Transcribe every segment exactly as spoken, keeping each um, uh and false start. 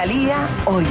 Fiscalía Hoy.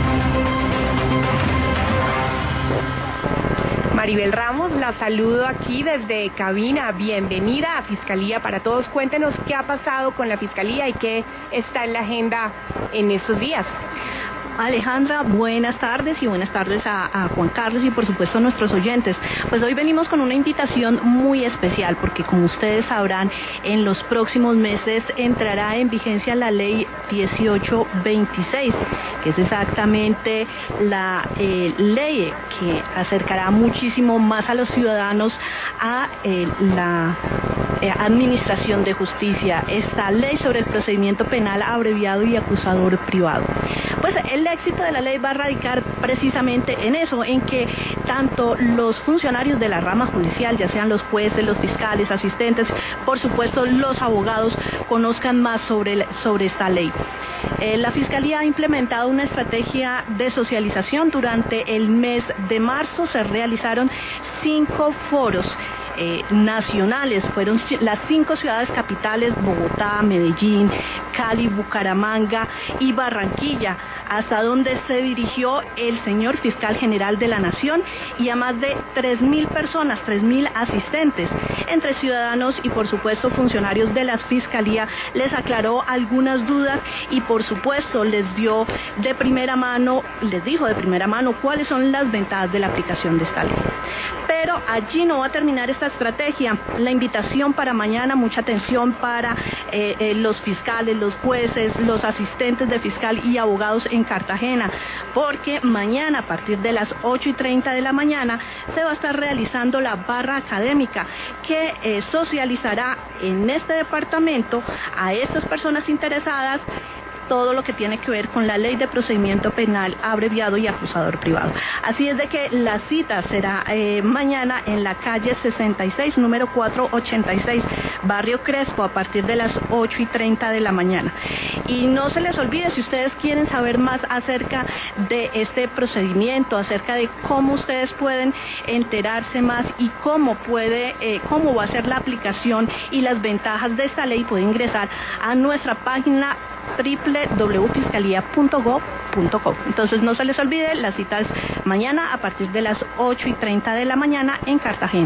Maribel Ramos, la saludo aquí desde cabina. Bienvenida a Fiscalía para Todos. Cuéntenos qué ha pasado con la Fiscalía y qué está en la agenda en estos días. Alejandra, buenas tardes y buenas tardes a, a Juan Carlos y por supuesto a nuestros oyentes. Pues hoy venimos con una invitación muy especial porque, como ustedes sabrán, en los próximos meses entrará en vigencia la ley dieciocho veintiséis, que es exactamente la eh, ley que acercará muchísimo más a los ciudadanos a eh, la eh, administración de justicia, esta ley sobre el procedimiento penal abreviado y acusador privado. Pues el éxito de la ley va a radicar precisamente en eso, en que tanto los funcionarios de la rama judicial, ya sean los jueces, los fiscales, asistentes, por supuesto los abogados, conozcan más sobre, sobre esta ley. Eh, la Fiscalía ha implementado una estrategia de socialización. Durante el mes de marzo se realizaron cinco foros Eh, nacionales. Fueron las cinco ciudades capitales: Bogotá, Medellín, Cali, Bucaramanga y Barranquilla, hasta donde se dirigió el señor fiscal general de la Nación y a más de tres mil personas, tres mil asistentes, entre ciudadanos y por supuesto funcionarios de la Fiscalía. Les aclaró algunas dudas y por supuesto les dio de primera mano, les dijo de primera mano cuáles son las ventajas de la aplicación de esta ley. Pero allí no va a terminar esta estrategia. La invitación para mañana, mucha atención para eh, eh, los fiscales, los jueces, los asistentes de fiscal y abogados en Cartagena, porque mañana a partir de las ocho y treinta de la mañana se va a estar realizando la barra académica que eh, socializará en este departamento a estas personas interesadas todo lo que tiene que ver con la ley de procedimiento penal abreviado y acusador privado. Así es de que la cita será eh, mañana en la calle sesenta y seis, número cuatrocientos ochenta y seis, Barrio Crespo, a partir de las ocho y treinta de la mañana. Y no se les olvide, si ustedes quieren saber más acerca de este procedimiento, acerca de cómo ustedes pueden enterarse más y cómo puede, eh, cómo va a ser la aplicación y las ventajas de esta ley, puede ingresar a nuestra página doble u doble u doble u punto fiscalía punto gob punto co. Entonces no se les olvide, la cita es mañana a partir de las ocho y treinta de la mañana en Cartagena.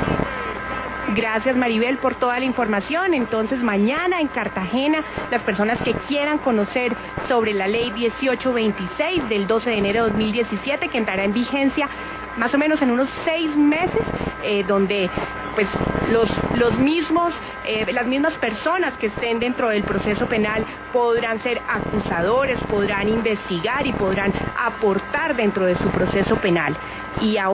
Gracias, Maribel, por toda la información. Entonces mañana en Cartagena, las personas que quieran conocer sobre la ley dieciocho veintiséis del doce de enero de dos mil diecisiete, que entrará en vigencia más o menos en unos seis meses, eh, donde pues los, los mismos, eh, las mismas personas que estén dentro del proceso penal podrán ser acusadores, podrán investigar y podrán aportar dentro de su proceso penal. Y ahora